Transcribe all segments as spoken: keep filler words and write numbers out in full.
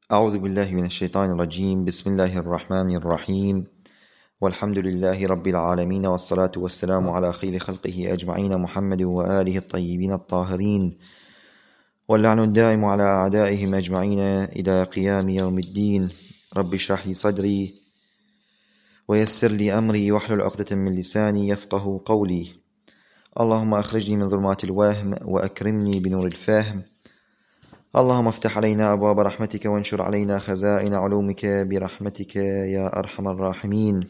أعوذ بالله من الشيطان الرجيم. بسم الله الرحمن الرحيم، والحمد لله رب العالمين، والصلاة والسلام على خير خلقه أجمعين محمد وآله الطيبين الطاهرين، واللعن الدائم على أعدائهم أجمعين إلى قيام يوم الدين. رب اشرح لي صدري ويسر لي أمري واحلل عقدة من لساني يفقه قولي. اللهم أخرجني من ظلمات الوهم وأكرمني بنور الفهم. اللهم افتح علينا أبواب رحمتك وانشر علينا خزائن علومك برحمتك يا أرحم الراحمين.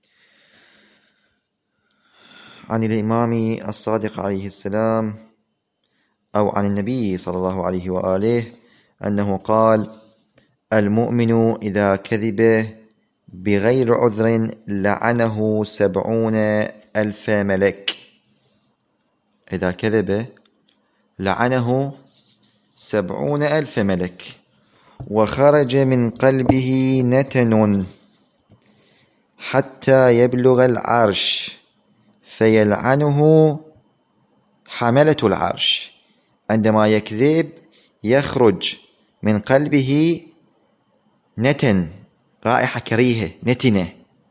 عن الإمام الصادق عليه السلام أو عن النبي صلى الله عليه وآله أنه قال: المؤمن إذا كذب بغير عذر لعنه سبعون ألف ملك. إذا كذب لعنه سبعون ألف ملك، وخرج من قلبه نتن حتى يبلغ العرش فيلعنه حملة العرش. عندما يكذب يخرج من قلبه نتن، رائحة كريهة، نتنة.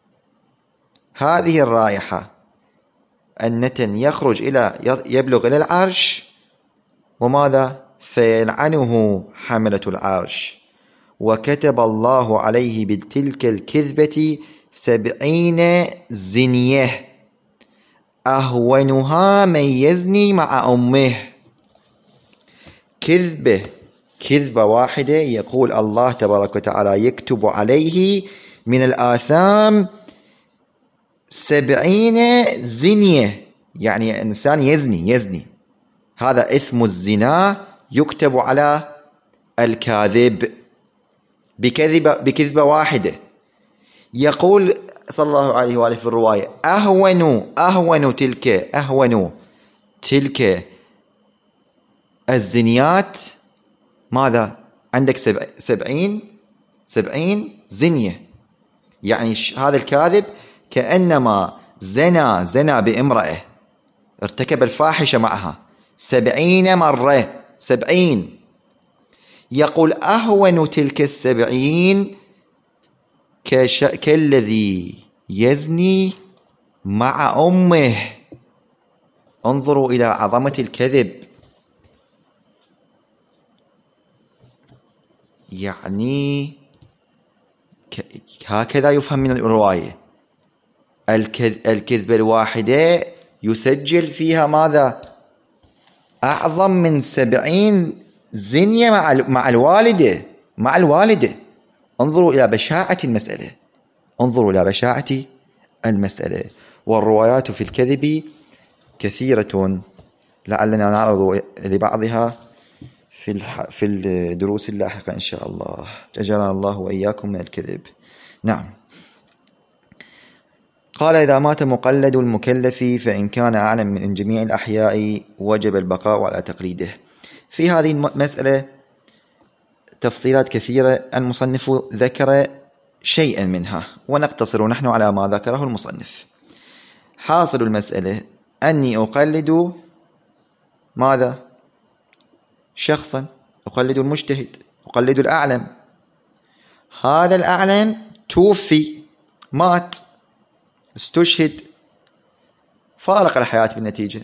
هذه الرائحة النتن يخرج إلى يبلغ إلى العرش، وماذا؟ فيلعنه حملة العرش. وكتب الله عليه بتلك الكذبة سبعين زنية أهونها من يزني مع أمه. كذبة كذبة واحدة يقول الله تبارك وتعالى يكتب عليه من الآثام سبعين زنية، يعني إنسان يزني يزني هذا إثم الزنا يكتب على الكاذب بكذبة بكذبة واحدة. يقول صلى الله عليه وآله في الرواية: أهون أهون تلك أهون تلك الزنيات. ماذا؟ عندك سبع سبعين سبعين زنية، يعني هذا الكاذب كأنما زنا زنا بامرأة، ارتكب الفاحشة معها سبعين مرة، سبعين. يقول: أهون تلك السبعين كش... كالذي يزني مع أمه. انظروا إلى عظمة الكذب. يعني ك... هكذا يفهم من الرواية. الكذ... الكذبة الواحدة يسجل فيها ماذا؟ أعظم من سبعين زنية مع مع الوالدة مع الوالدة. انظروا إلى بشاعة المسألة، انظروا إلى بشاعة المسألة. والروايات في الكذب كثيرة، لعلنا نعرض لبعضها في الح... في الدروس اللاحقة إن شاء الله. أجرنا الله وإياكم من الكذب. نعم. قال: إذا مات مقلد المكلف فإن كان أعلم من جميع الأحياء وجب البقاء على تقليده. في هذه المسألة تفصيلات كثيرة، المصنف ذكر شيئا منها ونقتصر نحن على ما ذكره المصنف. حاصل المسألة أني أقلد ماذا؟ شخصا، أقلد المجتهد، أقلد الأعلم. هذا الأعلم توفي، مات، استشهد، فارق الحياة بالنتيجة.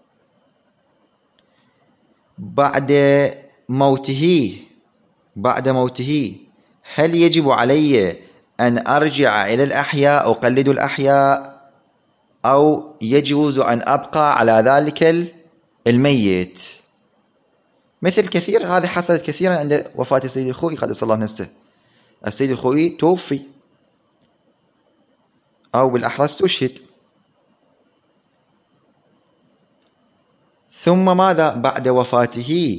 بعد موته بعد موته هل يجب علي أن أرجع إلى الأحياء أقلد الأحياء، أو يجوز أن أبقى على ذلك الميت؟ مثل كثير، هذه حصلت كثيرا عند وفاة السيد الخوئي قدس الله نفسه. السيد الخوئي توفي، أو بالأحرى استشهد، ثم ماذا بعد وفاته؟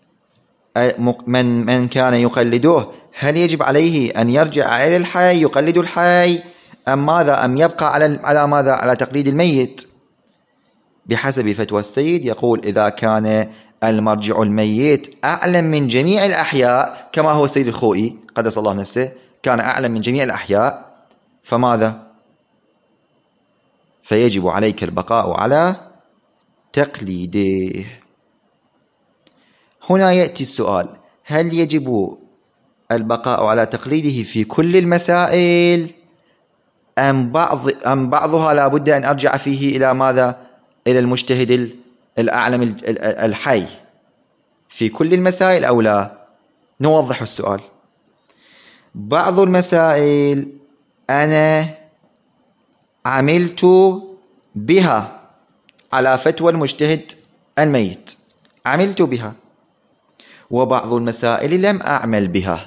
من من كان يقلده هل يجب عليه أن يرجع إلى الحي يقلد الحي، أم ماذا؟ أم يبقى على على ماذا؟ على تقليد الميت. بحسب فتوى السيد يقول: إذا كان المرجع الميت أعلم من جميع الأحياء، كما هو السيد الخوئي قدس الله نفسه كان أعلم من جميع الأحياء، فماذا؟ فيجب عليك البقاء على تقليده. هنا يأتي السؤال: هل يجب البقاء على تقليده في كل المسائل أم بعض أم بعضها لا بد أن أرجع فيه إلى ماذا؟ إلى المجتهد الأعلم الحي في كل المسائل أو لا؟ نوضح السؤال. بعض المسائل أنا عملت بها على فتوى المجتهد الميت، عملت بها، وبعض المسائل لم أعمل بها.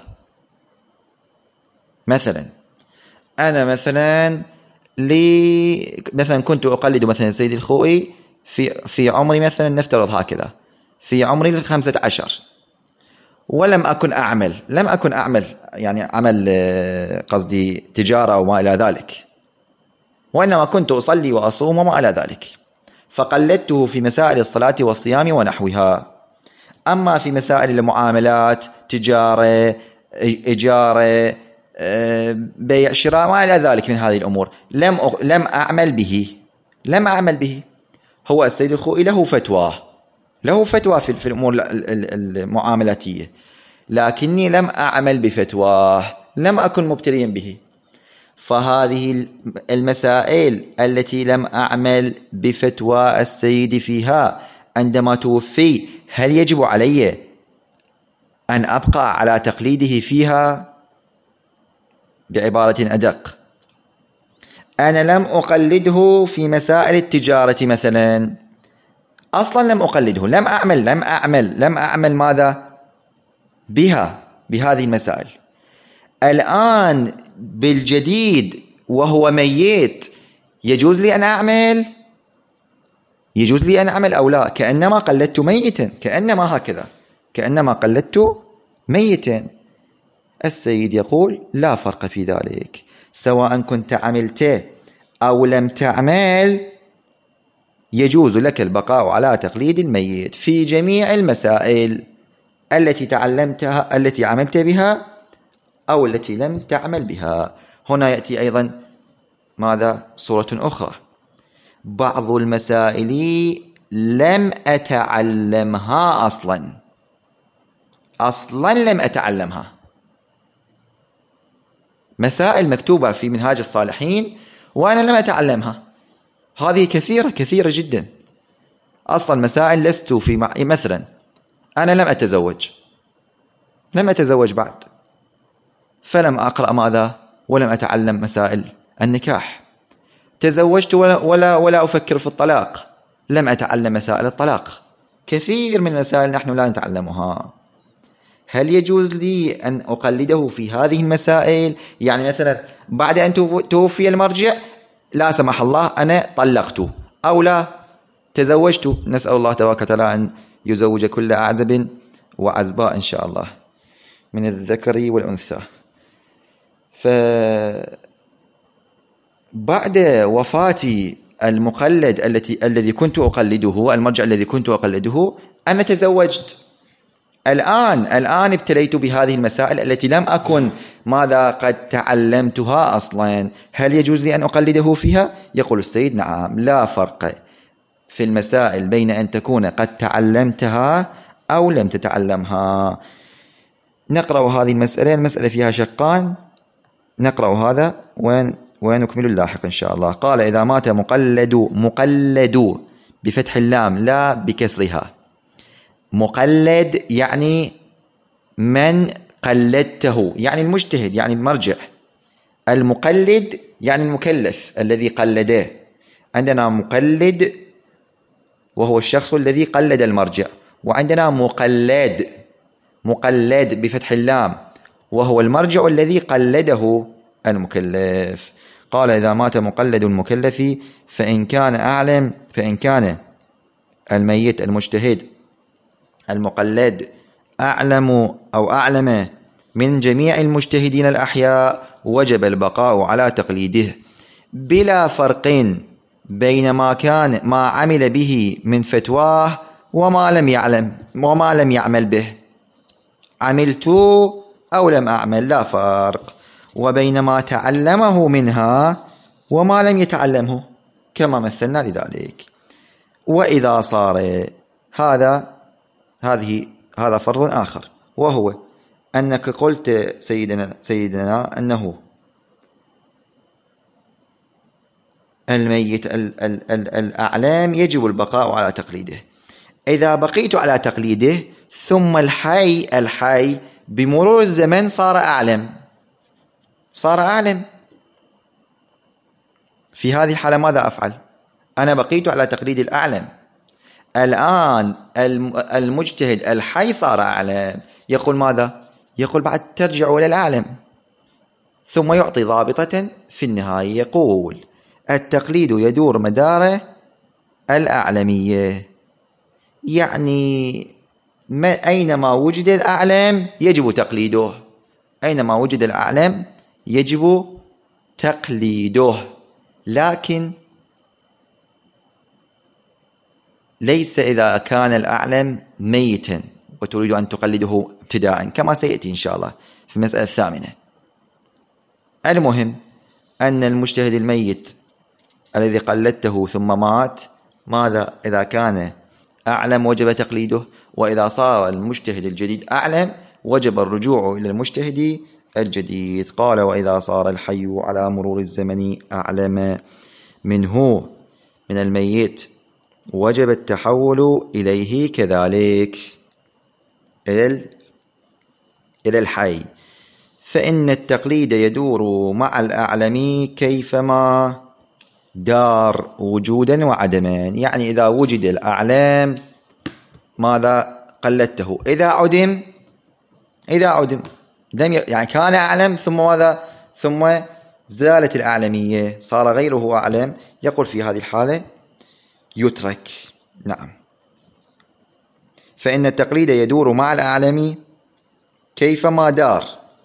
مثلا أنا مثلا لي مثلا كنت أقلد مثلا سيد الخوئي في في عمري مثلا نفترض هكذا في عمري الخمسة عشر، ولم أكن أعمل لم أكن أعمل يعني عمل قصدي تجارة أو ما إلى ذلك، وإنما كنت أصلي وأصوم وما إلى ذلك، فقلدته في مسائل الصلاة والصيام ونحوها. أما في مسائل المعاملات، تجارة، إجارة، بيع شراء ما إلى ذلك من هذه الأمور، لم لم أعمل به لم أعمل به هو السيد الخوئي له فتوى له فتوى في, في الأمور المعاملاتية، لكني لم أعمل بفتواه، لم أكن مبتليا به. فهذه المسائل التي لم أعمل بفتوى السيد فيها عندما توفي، هل يجب علي أن أبقى على تقليده فيها؟ بعبارة أدق، أنا لم أقلده في مسائل التجارة مثلا، أصلا لم أقلده، لم أعمل لم أعمل لم أعمل ماذا بها بهذه المسائل. الآن بالجديد وهو ميت يجوز لي أن أعمل يجوز لي أن أعمل أو لا؟ كأنما قلدت ميتا، كأنما هكذا كأنما قلدت ميتا. السيد يقول لا فرق في ذلك، سواء كنت عملت أو لم تعمل يجوز لك البقاء على تقليد الميت في جميع المسائل التي تعلمتها التي عملت بها أو التي لم تعمل بها. هنا يأتي أيضا ماذا؟ صورة أخرى، بعض المسائل لم أتعلمها أصلا أصلا لم أتعلمها، مسائل مكتوبة في منهاج الصالحين وأنا لم أتعلمها، هذه كثيرة كثيرة جدا. أصلا مسائل لست في مع... مثلا أنا لم أتزوج لم أتزوج بعد، فلم أقرأ ماذا ولم أتعلم مسائل النكاح. تزوجت ولا, ولا, ولا أفكر في الطلاق، لم أتعلم مسائل الطلاق. كثير من المسائل نحن لا نتعلمها. هل يجوز لي أن أقلده في هذه المسائل؟ يعني مثلا بعد أن توفي المرجع لا سمح الله أنا طلقته أو لا تزوجت، نسأل الله تبارك وتعالى أن يزوج كل أعزب وعزباء إن شاء الله من الذكر والأنثى. فبعد وفاة المقلد التي الذي كنت أقلده، المرجع الذي كنت أقلده، أنا تزوجت. الآن الآن ابتليت بهذه المسائل التي لم أكن ماذا قد تعلمتها أصلا، هل يجوز لي أن أقلده فيها؟ يقول السيد نعم، لا فرق في المسائل بين أن تكون قد تعلمتها أو لم تتعلمها. نقرأ هذه المسألة، المسألة فيها شقان، نقرأ هذا ونكمل اللاحق إن شاء الله. قال إذا مات مقلد، مقلد بفتح اللام لا بكسرها، مقلد يعني من قلدته، يعني المجتهد يعني المرجع. المقلد يعني المكلف الذي قلده. عندنا مقلد وهو الشخص الذي قلد المرجع، وعندنا مقلد مقلد بفتح اللام وهو المرجع الذي قلده المكلف. قال إذا مات مقلد المكلف فإن كان أعلم فإن كان الميت المجتهد المقلد أعلم أو أعلم من جميع المجتهدين الأحياء وجب البقاء على تقليده بلا فرق بين ما كان ما عمل به من فتواه وما لم يعلم وما لم يعمل به. عملت أو لم أعمل لا فرق، وبين ما تعلمه منها وما لم يتعلمه كما مثلنا لذلك. وإذا صار هذا هذه هذا فرض آخر، وهو أنك قلت سيدنا, سيدنا أنه الميت ال ال ال الأعلام يجب البقاء على تقليده. إذا بقيت على تقليده ثم الحي الحي بمرور الزمن صار أعلم صار أعلم في هذه الحالة ماذا أفعل؟ أنا بقيت على تقليد الأعلم، الآن المجتهد الحي صار أعلم، يقول ماذا؟ يقول بعد ترجع إلى الأعلم، ثم يعطي ضابطة في النهاية يقول التقليد يدور مدار الأعلمية، يعني ما أينما وجد الأعلم يجب تقليده، أينما وجد الأعلم يجب تقليده، لكن ليس إذا كان الأعلم ميتا وتريد أن تقلده ابتداء كما سيأتي إن شاء الله في المسألة الثامنة. المهم أن المجتهد الميت الذي قلدته ثم مات، ماذا إذا كان أعلم وجب تقليده، وإذا صار المجتهد الجديد أعلم وجب الرجوع إلى المجتهد الجديد. قال وإذا صار الحي على مرور الزمن أعلم منه من الميت وجب التحول إليه كذلك إلى إلى الحي، فإن التقليد يدور مع الأعلم كيفما دار وجودا وعدما، يعني إذا وجد الأعلام ماذا قلدته، إذا عدم إذا عدم لم ي... يعني كان أعلم ثم ماذا ثم زالت الأعلمية صار غيره أعلم، يقول في هذه الحالة يترك. نعم، فإن التقليد يدور مع الأعلم كيفما دار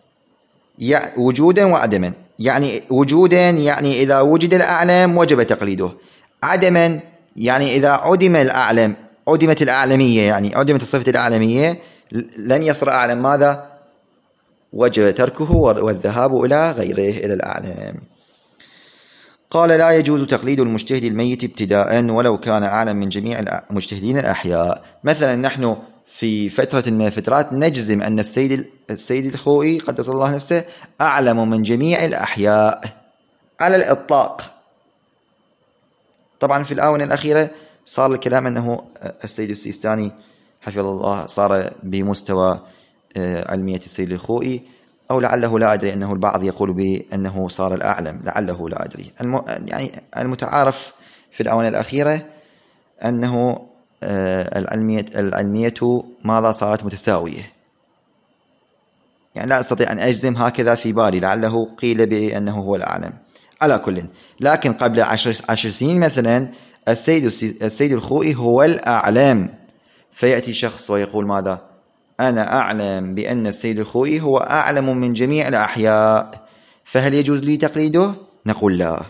وجودا وعدما، يعني وجودا يعني إذا وجد الأعلم وجب تقليده، عدما يعني إذا عدم الأعلم عدمت الأعلمية، يعني عدمت الصفة الأعلمية لم يصر أعلم ماذا وجب تركه والذهاب إلى غيره إلى الأعلم. قال لا يجوز تقليد المجتهد الميت ابتداء ولو كان أعلم من جميع المجتهدين الأحياء. مثلا نحن في فترة من الفترات نجزم أن السيد السيد الخوئي قدس الله نفسه أعلم من جميع الأحياء على الإطلاق. طبعا في الآونة الأخيرة صار الكلام أنه السيد السيستاني حفظه الله صار بمستوى علمية السيد الخوئي، أو لعله لا أدري، أنه البعض يقول بأنه صار الأعلم، لعله لا أدري. الم... يعني المتعارف في الآونة الأخيرة أنه العلمية العلمية ماذا صارت متساوية، يعني لا أستطيع أن أجزم هكذا في بالي، لعله قيل بأنه هو الأعلم. على كل، لكن قبل عشر, عشر سنين مثلا السيد السيد الخوئي هو الأعلم، فيأتي شخص ويقول ماذا أنا أعلم بأن السيد الخوئي هو أعلم من جميع الأحياء، فهل يجوز لي تقليده؟ نقول لا.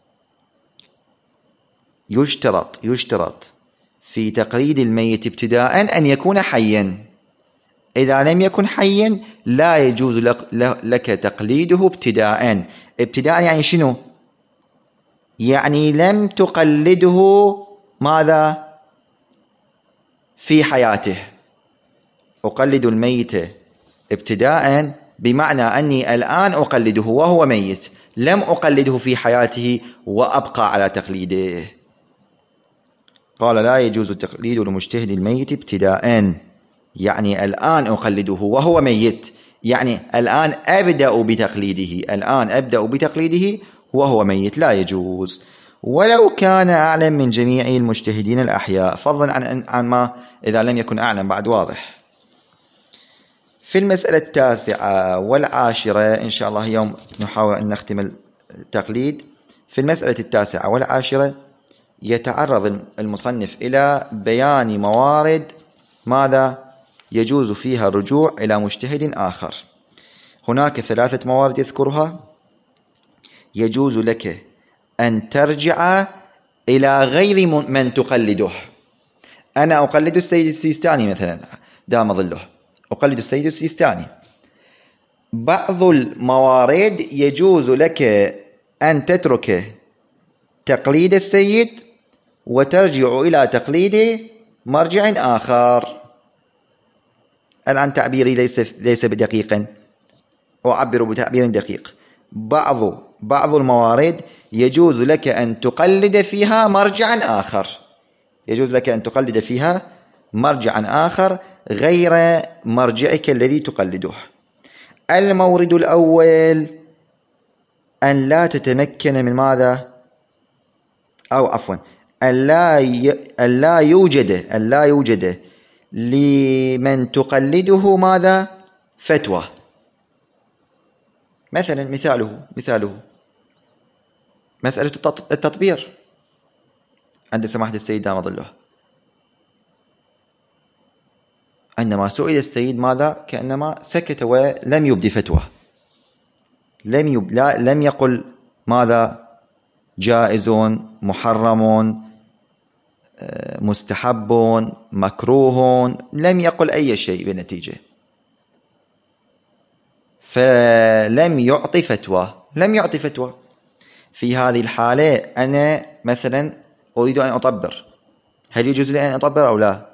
يشترط يشترط في تقليد الميت ابتداء أن يكون حيا، إذا لم يكن حيا لا يجوز لك, لك تقليده ابتداء. ابتداء يعني شنو؟ يعني لم تقلده ماذا في حياته. أقلد الميت ابتداء بمعنى أني الآن أقلده وهو ميت، لم أقلده في حياته وأبقى على تقليده. قال لا يجوز تقليد المجتهد الميت ابتداء، يعني الآن أقلده وهو ميت، يعني الآن أبدأ بتقليده الآن أبدأ بتقليده وهو ميت، لا يجوز ولو كان أعلم من جميع المجتهدين الأحياء، فضلا عن, عن ما إذا لم يكن أعلم. بعد واضح. في المسألة التاسعة والعاشرة إن شاء الله يوم نحاول أن نختم التقليد. في المسألة التاسعة والعاشرة يتعرض المصنف إلى بيان موارد ماذا يجوز فيها الرجوع إلى مجتهد آخر. هناك ثلاثة موارد يذكرها. يجوز لك أن ترجع إلى غير من تقلده. أنا أقلد السيد السيستاني مثلا دام ظله، أقلد السيد السيستاني. بعض الموارد يجوز لك أن تترك تقليد السيد وترجع إلى تقليد مرجع آخر. الآن تعبيري ليس ليس بدقيقا، أعبر بتعبير دقيق. بعض بعض الموارد يجوز لك أن تقلد فيها مرجعا آخر، يجوز لك أن تقلد فيها مرجعا آخر غير مرجعك الذي تقلده. المورد الأول أن لا تتمكن من ماذا؟ أو عفوا أن لا ي... أن لا يوجد أن لا يوجد لمن تقلده ماذا؟ فتوى. مثلا مثاله مثاله مسألة التطبير عند سماحة السيد دام ظله، عندما سئل السيد ماذا؟ كأنما سكت ولم يبدي فتوى، لم يب... لا لم يقل ماذا؟ جائز، محرم، مستحب، مكروه، لم يقل أي شيء بالنتيجة، فلم يعطي فتوى لم يعطي فتوى. في هذه الحالة أنا مثلا أريد أن أطبر، هل يجوز لي أن أطبر أو لا؟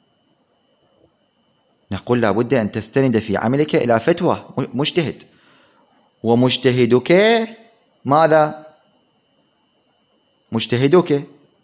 نقول لابد أن تستند في عملك إلى فتوى مجتهد، ومجتهدك ماذا؟ مجتهدك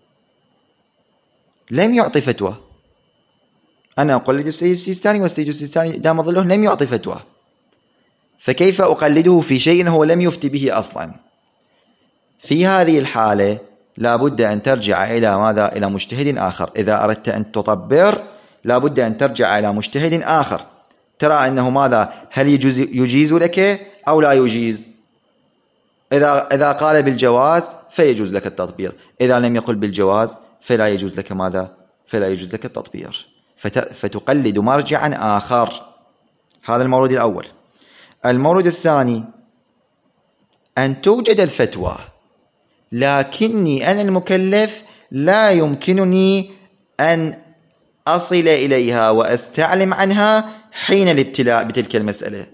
لم يعطي فتوى. أنا أقلد السيد السيستاني والسيد السيستاني دام ظله لم يعطي فتوى، فكيف أقلده في شيء هو لم يفتي به أصلا؟ في هذه الحالة لابد أن ترجع إلى ماذا؟ إلى مجتهد آخر. إذا أردت أن تطبر لابد أن ترجع إلى مجتهد آخر ترى أنه ماذا؟ هل يجوز يجيز لك أو لا يجيز؟ إذا إذا قال بالجواز فيجوز لك التطبير، إذا لم يقل بالجواز فلا يجوز لك ماذا؟ فلا يجوز لك التطبير، فتقلد مرجعا آخر. هذا المورد الأول. المورد الثاني أن توجد الفتوى لكني أنا المكلف لا يمكنني أن أصل إليها وأستعلم عنها حين الابتلاء بتلك المسألة.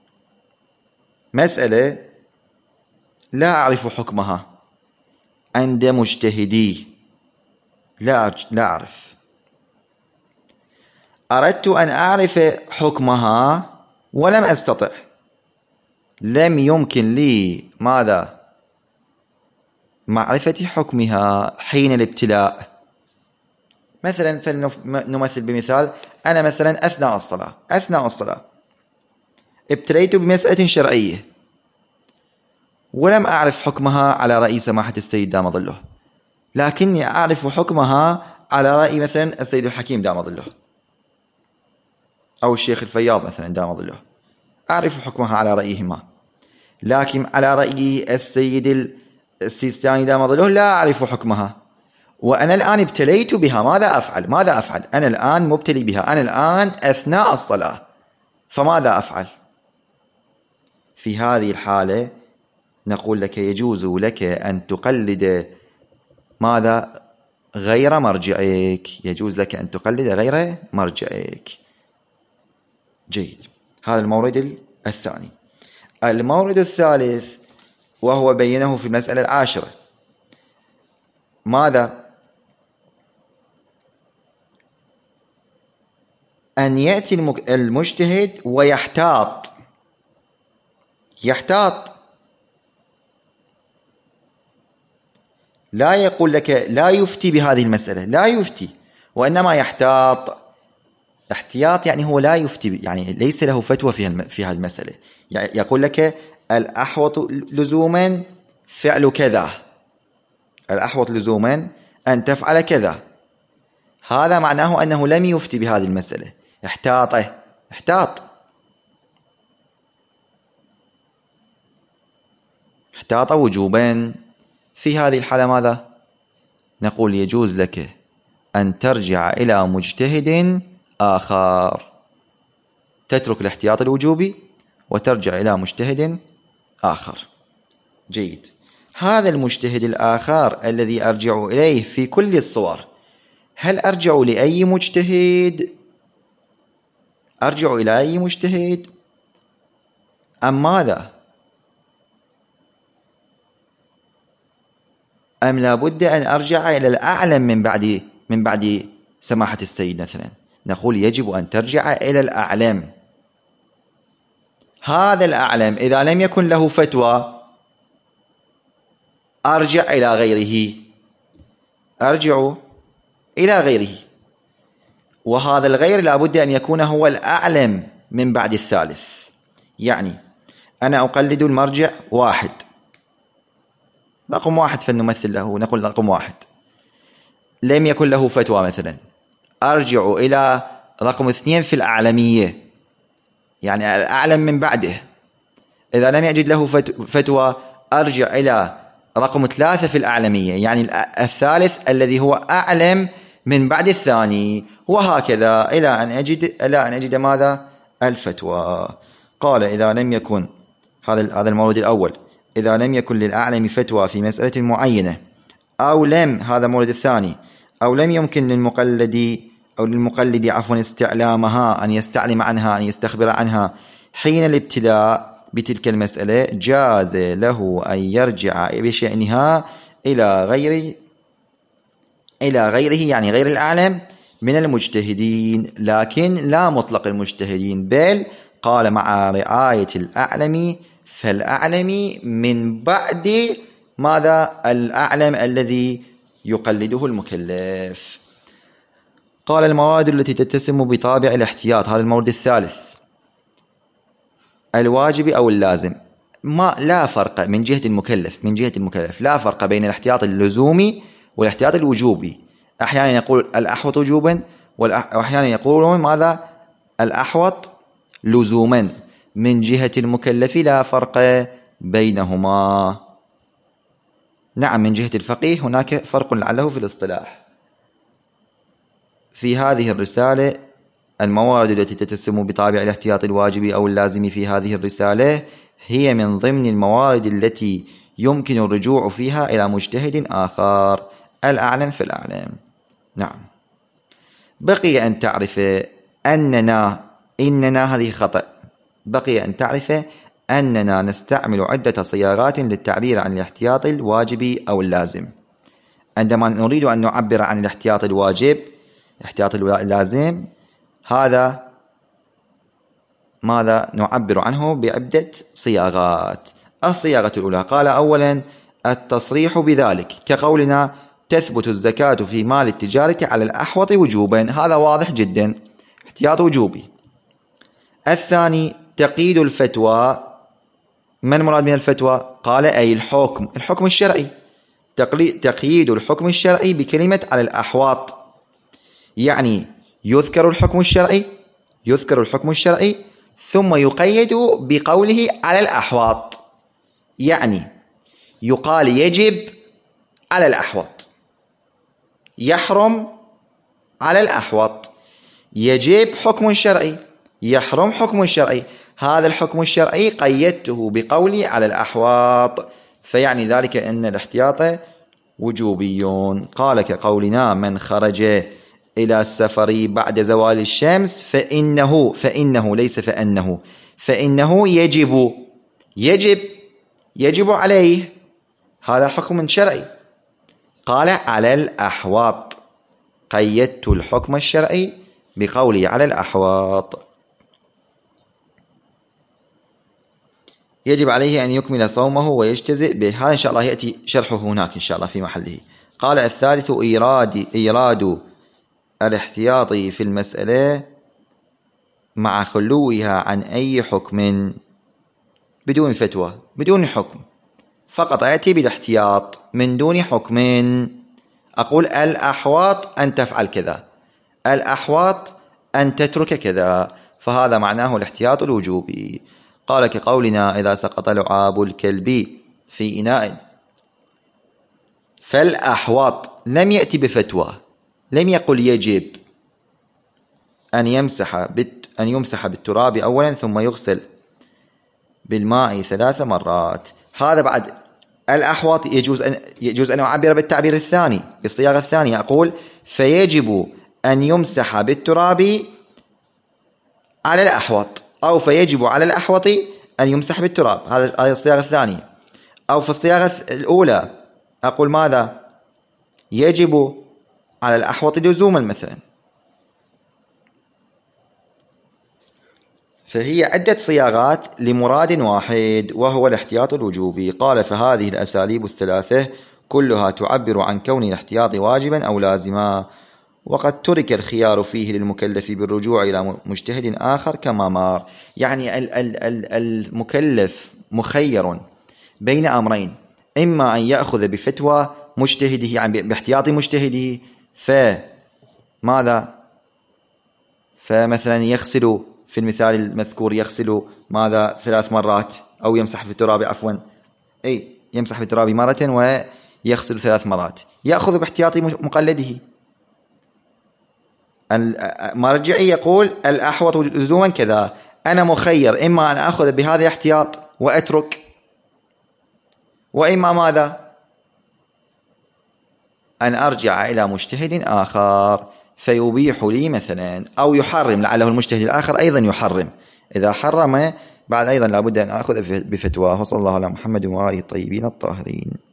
مسألة لا أعرف حكمها عند مجتهدي، لا لا أعرف، أردت أن أعرف حكمها ولم أستطع، لم يمكن لي ماذا؟ معرفة حكمها حين الابتلاء. مثلا فلنمثل بمثال، أنا مثلا أثناء الصلاة أثناء الصلاة ابتليت بمسألة شرعية ولم أعرف حكمها على رأي سماحة السيد دام ظله، لكني أعرف حكمها على رأي مثلا السيد الحكيم دام ظله أو الشيخ الفياض مثلا دام ظله، أعرف حكمها على رأيهما، لكن على رأي السيد السيستاني دام ظله لا أعرف حكمها، وأنا الآن ابتليت بها. ماذا أفعل؟ ماذا أفعل؟ أنا الآن مبتلي بها، أنا الآن أثناء الصلاة، فماذا أفعل؟ في هذه الحالة نقول لك يجوز لك أن تقلد ماذا؟ غير مرجعك، يجوز لك أن تقلد غير مرجعك. جيد، هذا المورد الثاني. المورد الثالث وهو بينه في المسألة العاشرة، ماذا؟ أن يأتي المجتهد ويحتاط يحتاط لا يقول لك لا يفتي بهذه المسألة، لا يفتي، وإنما يحتاط. احتياط يعني هو لا يفتي، يعني ليس له فتوى في في هذه المسألة، يعني يقول لك الأحوط لزوما فعل كذا، الأحوط لزوما أن تفعل كذا، هذا معناه أنه لم يفتي بهذه المسألة، احتاطه احتاط احتاط وجوبا. في هذه الحالة ماذا؟ نقول يجوز لك أن ترجع إلى مجتهد آخر، تترك الاحتياط الوجوبي وترجع إلى مجتهد آخر. جيد، هذا المجتهد الآخر الذي أرجع إليه في كل الصور، هل أرجع لأي مجتهد؟ أرجع إلى أي مجتهد أم ماذا؟ أم لابد أن أرجع إلى الأعلم من بعد من بعد سماحة السيد مثلا؟ نقول يجب أن ترجع إلى الأعلم. هذا الأعلم إذا لم يكن له فتوى أرجع إلى غيره، أرجع إلى غيره، وهذا الغير لابد أن يكون هو الأعلم من بعد الثالث. يعني أنا أقلد المرجع واحد، رقم واحد فلنمثل له، نقول رقم واحد لم يكن له فتوى مثلا، أرجع إلى رقم اثنين في الأعلمية، يعني الأعلم من بعده. إذا لم يجد له فتوى أرجع إلى رقم ثلاثة في الأعلمية، يعني الثالث الذي هو أعلم من بعد الثاني، وهكذا إلى أن أجد إلى أن أجد ماذا؟ الفتوى. قال إذا لم يكن، هذا هذا المورد الأول، إذا لم يكن للأعلم فتوى في مسألة معينة، أو لم، هذا المورد الثاني، أو لم يمكن للمقلد أو للمقلد عفوا استعلامها، أن يستعلم عنها، أن يستخبر عنها حين الابتلاء بتلك المسألة، جاز له أن يرجع بشأنها إلى غير إلى غيره، يعني غير الأعلم من المجتهدين، لكن لا مطلق المجتهدين، بل قال مع رعاية الأعلم، فالأعلم من بعد ماذا؟ الأعلم الذي يقلده المكلف. قال المواد التي تتسم بطابع الاحتياط، هذا المورد الثالث، الواجب أو اللازم، ما لا فرق من جهة المكلف، من جهة المكلف لا فرق بين الاحتياط اللزومي والاحتياط الوجوبي. أحيانا يقول الأحوط وجوبا، وأحيانا يقولون ماذا؟ الأحوط لزوما. من جهة المكلف لا فرق بينهما. نعم، من جهة الفقيه هناك فرق لعله في الاصطلاح. في هذه الرسالة الموارد التي تتسم بطابع الاحتياط الواجبي أو اللازم في هذه الرسالة هي من ضمن الموارد التي يمكن الرجوع فيها إلى مجتهد آخر، الأعلم في الأعلم. نعم. بقي أن تعرف أننا إننا هذه خطأ. بقي أن تعرف أننا نستعمل عدة صياغات للتعبير عن الاحتياط الواجبي أو اللازم. عندما نريد أن نعبر عن الاحتياط الواجب، الاحتياط اللازم، هذا ماذا نعبر عنه؟ بعدة صياغات. الصياغة الأولى قال أولا التصريح بذلك، كقولنا تثبت الزكاة في مال التجارة على الأحوط وجوبا، هذا واضح جدا، احتياط وجوبي. الثاني تقييد الفتوى. ما المراد من الفتوى؟ قال أي الحكم، الحكم الشرعي، تقييد الحكم الشرعي بكلمة على الأحواط، يعني يذكر الحكم الشرعي يذكر الحكم الشرعي ثم يقيد بقوله على الأحواط، يعني يقال يجب على الأحوط، يحرم على الأحوط، يجب حكم شرعي، يحرم حكم شرعي، هذا الحكم الشرعي قيدته بقولي على الأحواط، فيعني ذلك أن الاحتياط وجوبي. قال كقولنا من خرج إلى السفر بعد زوال الشمس فإنه فإنه ليس فأنه فإنه يجب يجب يجب عليه، هذا حكم شرعي. قال على الأحواط، قيدت الحكم الشرعي بقولي على الأحواط. يجب عليه أن يكمل صومه ويجتزئ به، هذا إن شاء الله يأتي شرحه هناك إن شاء الله في محله. قال الثالث إيراد إيراد الاحتياط في المسألة مع خلوها عن أي حكم، بدون فتوى، بدون حكم، فقط أتي بالاحتياط من دون حكم. أقول الأحواط أن تفعل كذا، الأحواط أن تترك كذا، فهذا معناه الاحتياط الوجوبي. قال كقولنا إذا سقط لعاب الكلب في إناء، فالأحواط لم يأتي بفتوى، لم يقل يجب أن يمسح بت أن يمسح بالتراب أولا ثم يغسل بالماء ثلاث مرات. هذا بعد الأحواط يجوز أن يجوز أن أعبر بالتعبير الثاني، بالصياغة الثانية، أقول فيجب أن يمسح بالتراب على الأحواط، أو فيجب على الأحوط أن يمسح بالتراب، هذا هذه الصياغة الثانية. أو في الصياغة الأولى أقول ماذا؟ يجب على الأحوط لزوما مثلا. فهي عدة صياغات لمراد واحد وهو الاحتياط الوجوبي. قال فهذه الأساليب الثلاثة كلها تعبر عن كون الاحتياط واجبا أو لازما، وقد ترك الخيار فيه للمكلف بالرجوع إلى مجتهد آخر كما مر. يعني المكلف مخير بين أمرين، إما أن يأخذ بفتوى مجتهده يعني باحتياط مجتهده فماذا فمثلا يغسل في المثال المذكور يغسل ماذا ثلاث مرات أو يمسح في التراب عفوا أي يمسح في التراب مرة ويغسل ثلاث مرات، يأخذ باحتياط مقلده. المرجعي يقول الأحوط لزوما كذا، أنا مخير إما أن أخذ بهذا الاحتياط وأترك، وإما ماذا أن أرجع إلى مجتهد آخر فيبيح لي مثلا، أو يحرم، لعله المجتهد الآخر أيضا يحرم، إذا حرم بعد أيضا لابد أن أخذ بفتواه. وصلى الله على محمد وآله الطيبين الطاهرين.